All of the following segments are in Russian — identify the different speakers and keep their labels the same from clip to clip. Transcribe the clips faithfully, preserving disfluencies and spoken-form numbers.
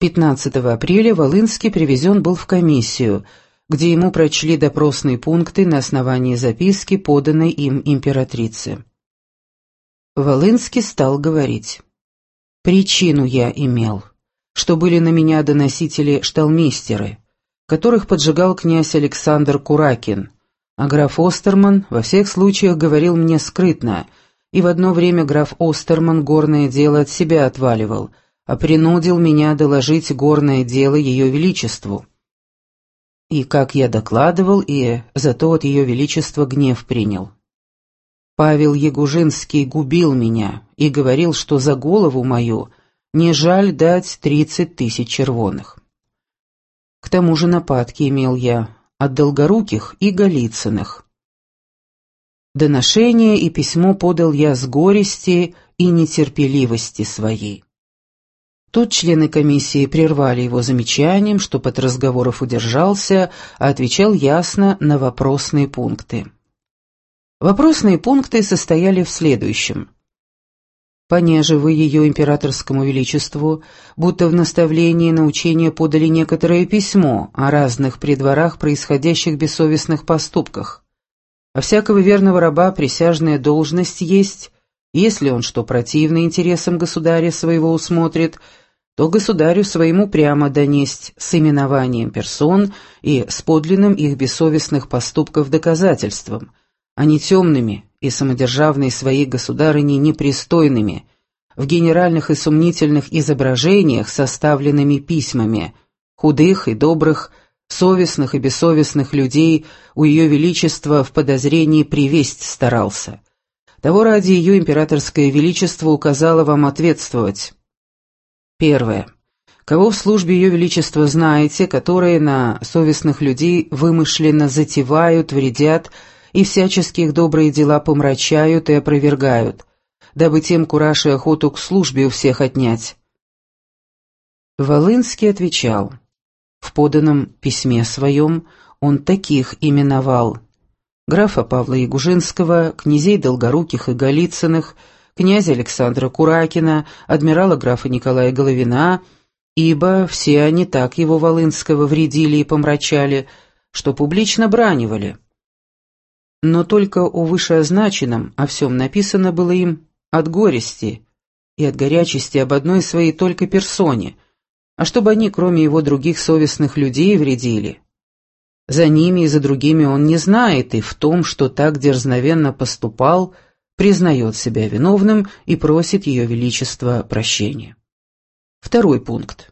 Speaker 1: пятнадцатого апреля Волынский привезен был в комиссию, где ему прочли допросные пункты на основании записки, поданной им императрице. Волынский стал говорить: «Причину я имел, что были на меня доносители-шталмейстеры, которых поджигал князь Александр Куракин, а граф Остерман во всех случаях говорил мне скрытно, и в одно время граф Остерман горное дело от себя отваливал, а принудил меня доложить горное дело Ее Величеству. И, как я докладывал, и зато от Ее Величества гнев принял. Павел Ягужинский губил меня и говорил, что за голову мою не жаль дать тридцать тысяч червоных. К тому же нападки имел я от Долгоруких и Голицыных. Доношение и письмо подал я с горести и нетерпеливости своей». Тут члены комиссии прервали его замечанием, что от разговоров удержался, а отвечал ясно на вопросные пункты. Вопросные пункты состояли в следующем. Понеже вы ее императорскому величеству, будто в наставлении на учение подали некоторое письмо о разных при дворах происходящих бессовестных поступках. А всякого верного раба присяжная должность есть, если он что противно интересам государя своего усмотрит, то государю своему прямо донесть с именованием персон и с подлинным их бессовестных поступков доказательством, а не темными и самодержавной своей государыни непристойными, в генеральных и сомнительных изображениях, составленными письмами, худых и добрых, совестных и бессовестных людей у Ее Величества в подозрении привесть старался. Того ради Ее Императорское Величество указало вам ответствовать. Первое. Кого в службе Ее Величества знаете, которые на совестных людей вымышленно затевают, вредят и всячески их добрые дела помрачают и опровергают, дабы тем кураж и охоту к службе у всех отнять? Волынский отвечал. В поданном письме своем он таких именовал: графа Павла Ягужинского, князей Долгоруких и Голицыных, князя Александра Куракина, адмирала графа Николая Головина, ибо все они так его Волынского вредили и помрачали, что публично бранивали. Но только о вышеозначенном о всем написано было им от горести и от горячести об одной своей только персоне, а чтобы они, кроме его других совестных людей, вредили. За ними и за другими он не знает, и в том, что так дерзновенно поступал, признает себя виновным и просит Ее Величество прощения. Второй пункт.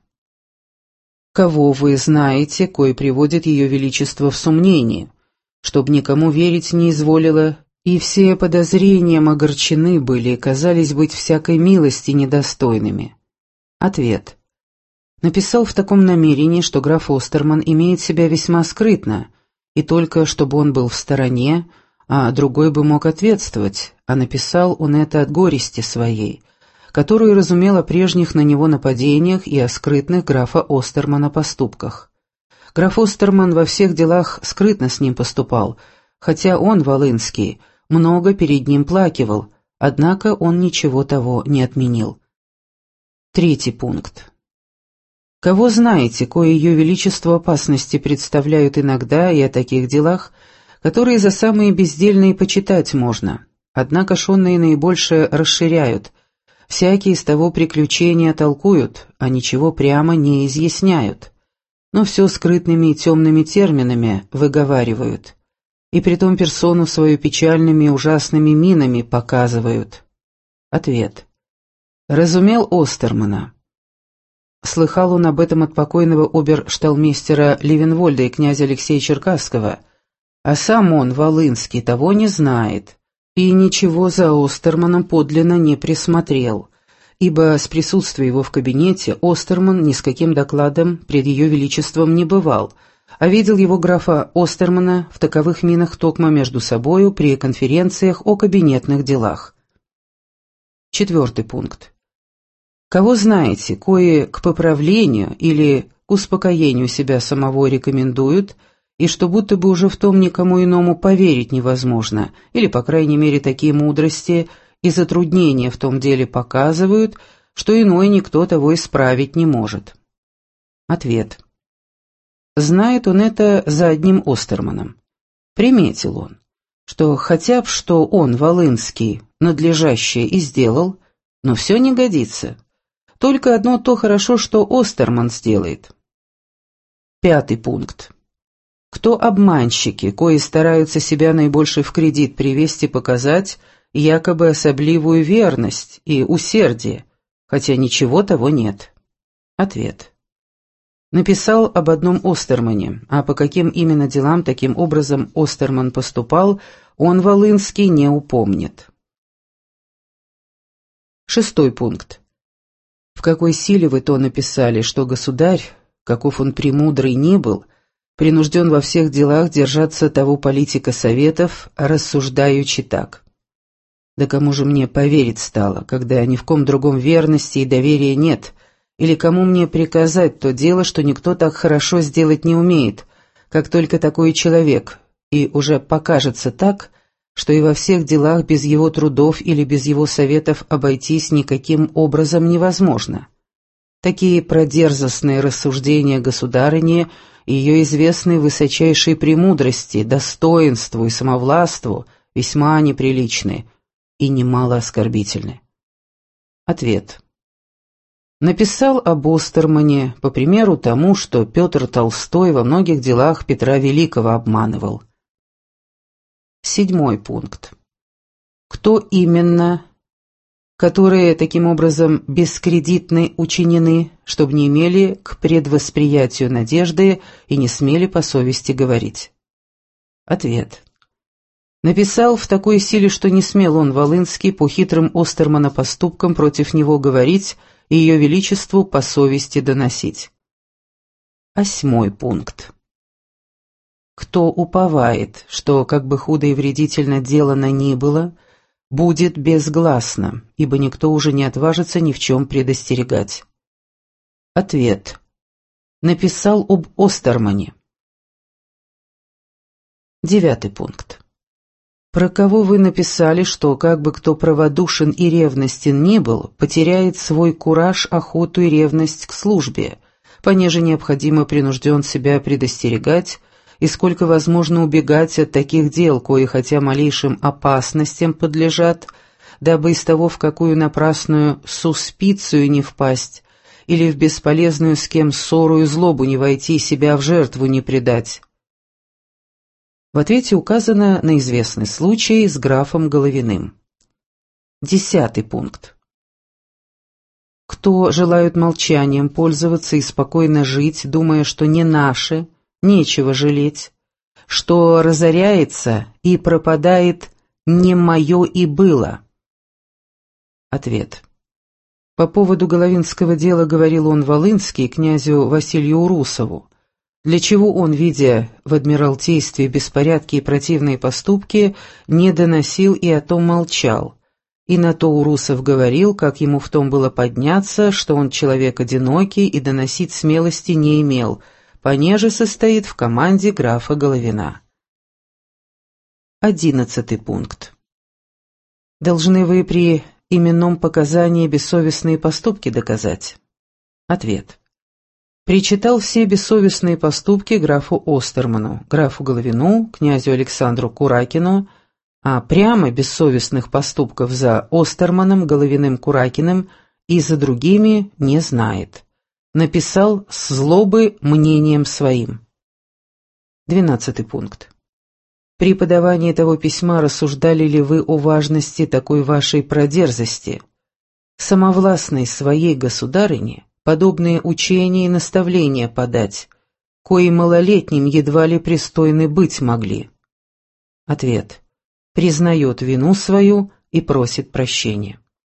Speaker 1: Кого вы знаете, кой приводит Ее Величество в сомнение, чтоб никому верить не изволило, и все подозрениям огорчены были и казались быть всякой милости недостойными? Ответ. Написал в таком намерении, что граф Остерман имеет себя весьма скрытно, и только чтобы он был в стороне, а другой бы мог ответствовать, а написал он это от горести своей, которую разумел о прежних на него нападениях и о скрытных графа Остермана поступках. Граф Остерман во всех делах скрытно с ним поступал, хотя он, Волынский, много перед ним плакивал, однако он ничего того не отменил. Третий пункт. Кого знаете, кое Ее Величество опасности представляют иногда и о таких делах, которые за самые бездельные почитать можно, однако шонные наибольше расширяют, всякие из того приключения толкуют, а ничего прямо не изъясняют, но все скрытными и темными терминами выговаривают, и притом персону свою печальными и ужасными минами показывают. Ответ. Разумел Остермана. Слыхал он об этом от покойного обершталмейстера Левенвольда и князя Алексея Черкасского, а сам он, Волынский, того не знает, и ничего за Остерманом подлинно не присмотрел, ибо с присутствия его в кабинете Остерман ни с каким докладом пред Ее Величеством не бывал, а видел его графа Остермана в таковых минах токмо между собою при конференциях о кабинетных делах. Четвертый пункт. Кого знаете, кои к поправлению или к успокоению себя самого рекомендуют, и что будто бы уже в том никому иному поверить невозможно, или, по крайней мере, такие мудрости и затруднения в том деле показывают, что иной никто того исправить не может. Ответ. Знает он это за одним Остерманом. Приметил он, что хотя б что он, Волынский, надлежащее и сделал, но все не годится. Только одно то хорошо, что Остерман сделает. Пятый пункт. Кто обманщики, кои стараются себя наибольше в кредит привести, показать якобы особливую верность и усердие, хотя ничего того нет? Ответ. Написал об одном Остермане, а по каким именно делам таким образом Остерман поступал, он, Волынский, не упомнит. Шестой пункт. В какой силе вы то написали, что государь, каков он премудрый ни был, принужден во всех делах держаться того политика советов, рассуждаючи так. Да кому же мне поверить стало, когда ни в ком другом верности и доверия нет, или кому мне приказать то дело, что никто так хорошо сделать не умеет, как только такой человек, и уже покажется так, что и во всех делах без его трудов или без его советов обойтись никаким образом невозможно. Такие продерзостные рассуждения государыни и ее известной высочайшей премудрости, достоинству и самовластву весьма неприличны и немало оскорбительны. Ответ. Написал об Остермане по примеру тому, что Петр Толстой во многих делах Петра Великого обманывал. Седьмой пункт. Кто именно, которые таким образом бескредитны учинены, чтобы не имели к предвосприятию надежды и не смели по совести говорить? Ответ. Написал в такой силе, что не смел он, Волынский, по хитрым Остермана поступкам против него говорить и ее величеству по совести доносить. Восьмой пункт. Кто уповает, что, как бы худо и вредительно делано ни было, будет безгласно, ибо никто уже не отважится ни в чем предостерегать. Ответ. Написал об Остермане. Девятый пункт. Про кого вы написали, что, как бы кто праводушен и ревностен ни был, потеряет свой кураж, охоту и ревность к службе, понеже необходимо принужден себя предостерегать, и сколько возможно убегать от таких дел, кои хотя малейшим опасностям подлежат, дабы из того в какую напрасную суспицию не впасть, или в бесполезную с кем ссору и злобу не войти, себя в жертву не предать. В ответе указано на известный случай с графом Головиным. Десятый пункт. Кто желают молчанием пользоваться и спокойно жить, думая, что не наше, нечего жалеть, что разоряется и пропадает «не мое и было». Ответ. По поводу Головинского дела говорил он Волынский князю Василию Урусову, для чего он, видя в Адмиралтействе беспорядки и противные поступки, не доносил и о том молчал. И на то Урусов говорил, как ему в том было подняться, что он человек одинокий и доносить смелости не имел, понеже состоит в команде графа Головина. Одиннадцатый пункт. Должны вы при именном показании бессовестные поступки доказать? Ответ. Причитал все бессовестные поступки графу Остерману, графу Головину, князю Александру Куракину, а прямо бессовестных поступков за Остерманом, Головиным, Куракиным и за другими не знает. Написал с злобы мнением своим. Двенадцатый пункт. При подавании того письма рассуждали ли вы о важности такой вашей продерзости? Самовластной своей государыне подобные учения и наставления подать, кои малолетним едва ли пристойны быть могли? Ответ. Признает вину свою и просит прощения.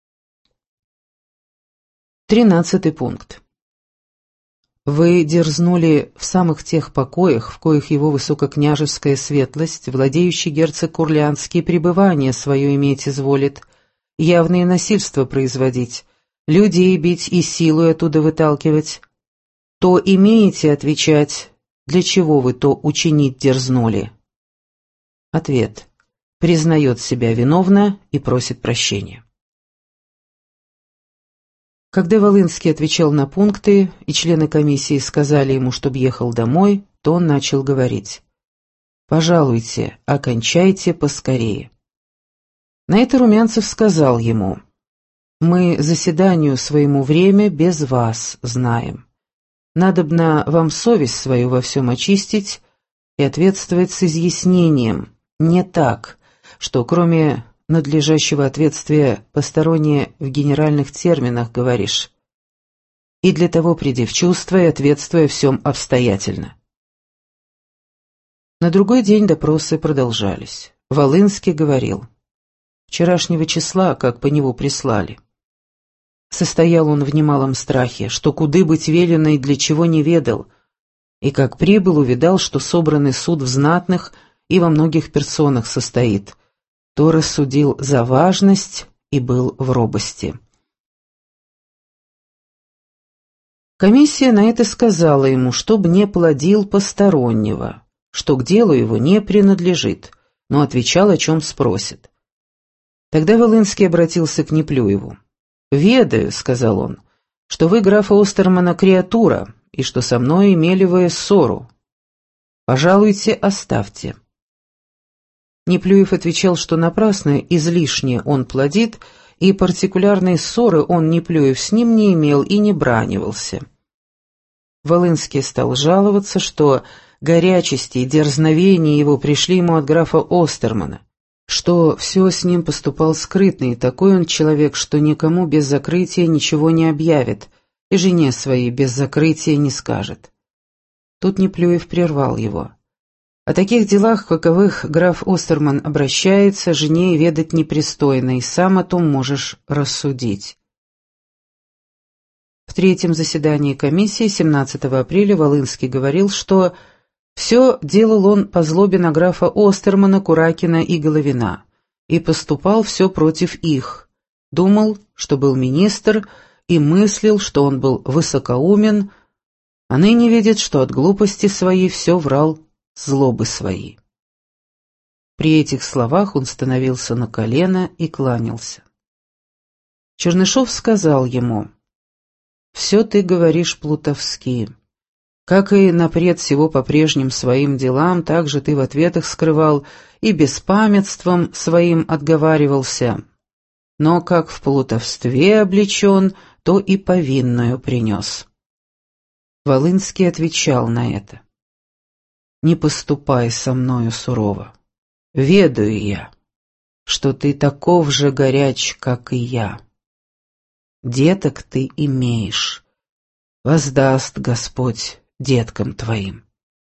Speaker 1: Тринадцатый пункт. Вы дерзнули в самых тех покоях, в коих его высококняжеская светлость, владеющий герцог Курлянский, пребывание свое иметь изволит, явные насильства производить, людей бить и силу оттуда выталкивать, то имеете отвечать, для чего вы то учинить дерзнули? Ответ. Признает себя виновна и просит прощения. Когда Волынский отвечал на пункты, и члены комиссии сказали ему, чтобы ехал домой, то он начал говорить: «Пожалуйте, окончайте поскорее». На это Румянцев сказал ему: «Мы заседанию своему время без вас знаем. Надобно вам совесть свою во всем очистить и ответствовать с изъяснением, не так, что кроме надлежащего ответствия постороннее в генеральных терминах говоришь. И для того приди в чувство и ответствуя всем обстоятельно». На другой день допросы продолжались. Волынский говорил: «Вчерашнего числа, как по него прислали. Состоял он в немалом страхе, что куды быть велено и для чего не ведал, и как прибыл, увидал, что собранный суд в знатных и во многих персонах состоит, то рассудил за важность и был в робости». Комиссия на это сказала ему, чтоб не плодил постороннего, что к делу его не принадлежит, но отвечал, о чем спросит. Тогда Волынский обратился к Неплюеву. «Ведаю, — сказал он, — что вы, графа Остермана, креатура, и что со мной имели вы ссору. Пожалуйте, оставьте». Неплюев отвечал, что напрасно, излишне он плодит, и партикулярной ссоры он, Неплюев, с ним не имел и не бранивался. Волынский стал жаловаться, что горячести и дерзновения его пришли ему от графа Остермана, что все с ним поступал скрытно, и такой он человек, что никому без закрытия ничего не объявит, и жене своей без закрытия не скажет. Тут Неплюев прервал его. О таких делах, каковых граф Остерман обращается, жене и ведать непристойно, и сам о том можешь рассудить. В третьем заседании комиссии семнадцатого апреля Волынский говорил, что все делал он по злобе на графа Остермана, Куракина и Головина, и поступал все против их. Думал, что был министр, и мыслил, что он был высокоумен, а ныне видит, что от глупости своей все врал злобы свои. При этих словах он становился на колено и кланялся. Чернышов сказал ему: «Все ты говоришь плутовски. Как и напред всего по прежним своим делам, так же ты в ответах скрывал и беспамятством своим отговаривался. Но как в плутовстве облечен, то и повинную принес». Волынский отвечал на это: «Не поступай со мною сурово. Ведаю я, что ты таков же горяч, как и я. Деток ты имеешь, воздаст Господь деткам твоим».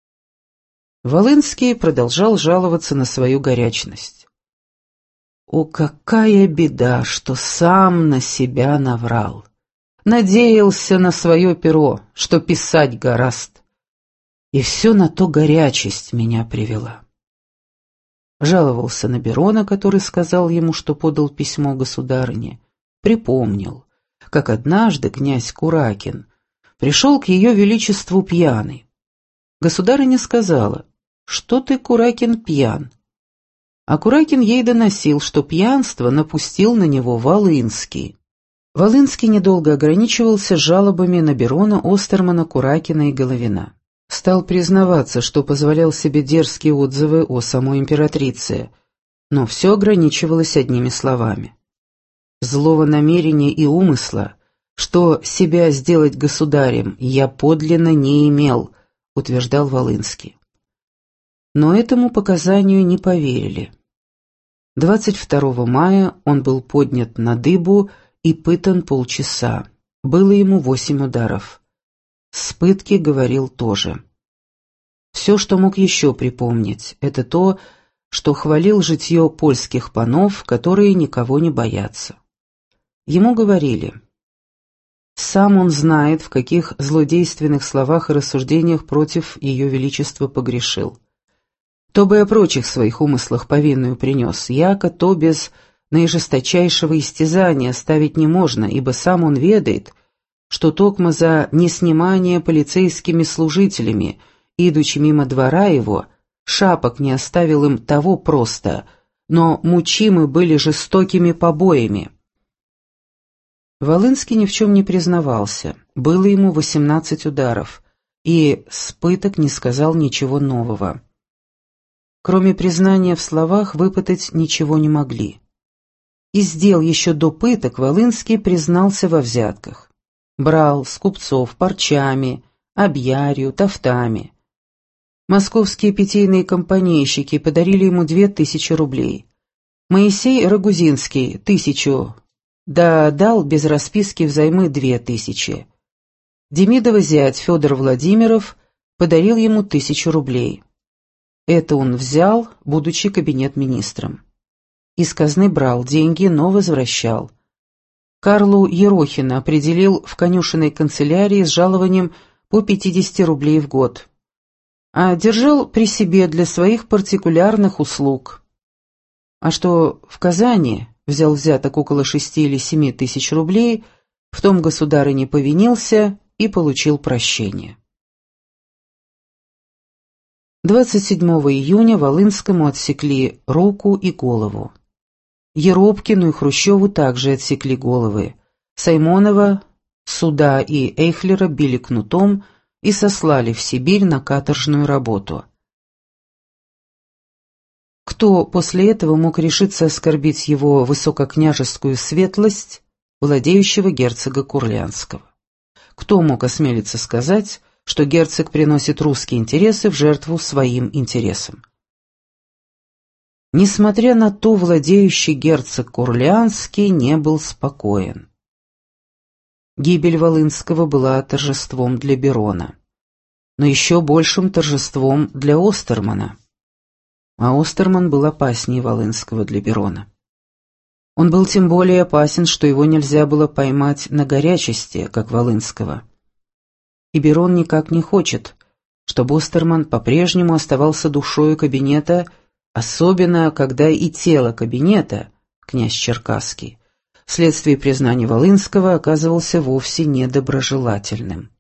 Speaker 1: Волынский продолжал жаловаться на свою горячность. «О, какая беда, что сам на себя наврал! Надеялся на свое перо, что писать гораст. И все на то горячесть меня привела». Жаловался на Берона, который сказал ему, что подал письмо государыне. Припомнил, как однажды князь Куракин пришел к ее величеству пьяный. Государыня сказала: «Что ты, Куракин, пьян?» А Куракин ей доносил, что пьянство напустил на него Волынский. Волынский недолго ограничивался жалобами на Берона, Остермана, Куракина и Головина. Стал признаваться, что позволял себе дерзкие отзывы о самой императрице, но все ограничивалось одними словами. «Злого намерения и умысла, что себя сделать государем, я подлинно не имел», — утверждал Волынский. Но этому показанию не поверили. двадцать второго мая он был поднят на дыбу и пытан полчаса. Было ему восемь ударов. С пытки говорил тоже. Все, что мог еще припомнить, это то, что хвалил житье польских панов, которые никого не боятся. Ему говорили: сам он знает, в каких злодейственных словах и рассуждениях против ее величества погрешил. То бы о прочих своих умыслах повинную принес, яко то без наижесточайшего истязания ставить не можно, ибо сам он ведает, что токмо за неснимание полицейскими служителями, идучи мимо двора его, шапок не оставил им того просто, но мучимы были жестокими побоями. Волынский ни в чем не признавался, было ему восемнадцать ударов, и с пыток не сказал ничего нового. Кроме признания в словах, выпытать ничего не могли. Из дел еще до пыток Волынский признался во взятках. Брал с купцов парчами, объярью, тофтами. Московские питейные компанейщики подарили ему две тысячи рублей. Моисей Рагузинский — тысячу, да дал без расписки взаймы две тысячи. Демидова зять Федор Владимиров подарил ему тысячу рублей. Это он взял, будучи кабинет-министром. Из казны брал деньги, но возвращал. Карлу Ерохина определил в конюшенной канцелярии с жалованием по пятьдесят рублей в год, а держал при себе для своих партикулярных услуг. А что в Казани взял взяток около шести или семи тысяч рублей, в том государь не повинился и получил прощение. двадцать седьмого июня Волынскому отсекли руку и голову. Еропкину и Хрущеву также отсекли головы. Саймонова, Суда и Эйхлера били кнутом и сослали в Сибирь на каторжную работу. Кто после этого мог решиться оскорбить его высококняжескую светлость, владеющего герцога Курлянского? Кто мог осмелиться сказать, что герцог приносит русские интересы в жертву своим интересам? Несмотря на то, владеющий герцог Курлянский не был спокоен. Гибель Волынского была торжеством для Берона, но еще большим торжеством для Остермана. А Остерман был опаснее Волынского для Берона. Он был тем более опасен, что его нельзя было поймать на горячести, как Волынского. И Берон никак не хочет, чтобы Остерман по-прежнему оставался душою кабинета, особенно когда и тело кабинета, князь Черкасский, вследствие признания Волынского оказывался вовсе недоброжелательным.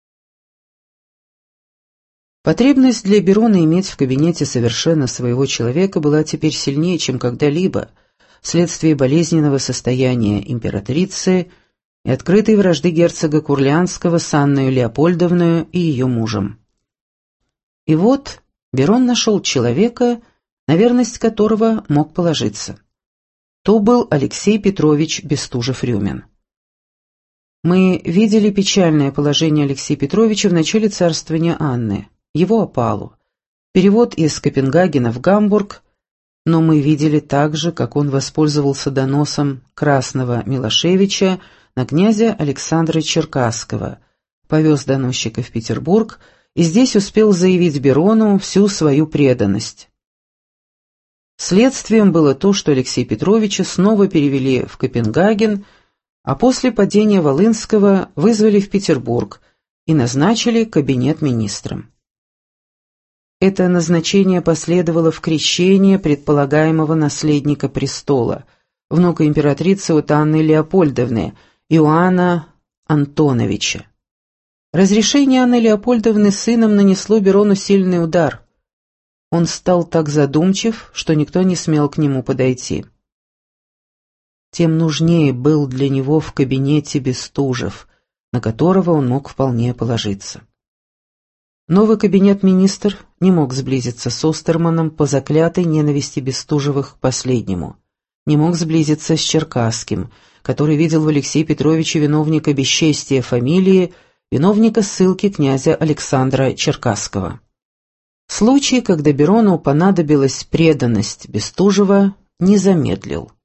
Speaker 1: Потребность для Берона иметь в кабинете совершенно своего человека была теперь сильнее, чем когда-либо, вследствие болезненного состояния императрицы и открытой вражды герцога Курлянского с Анной Леопольдовной и ее мужем. И вот Берон нашел человека, на верность которого мог положиться. То был Алексей Петрович Бестужев-Рюмин. Мы видели печальное положение Алексея Петровича в начале царствования Анны, его опалу, перевод из Копенгагена в Гамбург, но мы видели также, как он воспользовался доносом Красного Милошевича на князя Александра Черкасского, повез доносчика в Петербург и здесь успел заявить Берону всю свою преданность. Следствием было то, что Алексея Петровича снова перевели в Копенгаген, а после падения Волынского вызвали в Петербург и назначили кабинет-министром. Это назначение последовало в крещение предполагаемого наследника престола, внука императрицы от Анны Леопольдовны, Иоанна Антоновича. Разрешение Анны Леопольдовны сыном нанесло Берону сильный удар. Он стал так задумчив, что никто не смел к нему подойти. Тем нужнее был для него в кабинете Бестужев, на которого он мог вполне положиться. Новый кабинет-министр не мог сблизиться с Остерманом по заклятой ненависти Бестужевых к последнему, не мог сблизиться с Черкасским, который видел в Алексее Петровиче виновника бесчестия фамилии, виновника ссылки князя Александра Черкасского. Случай, когда Берону понадобилась преданность Бестужева, не замедлил.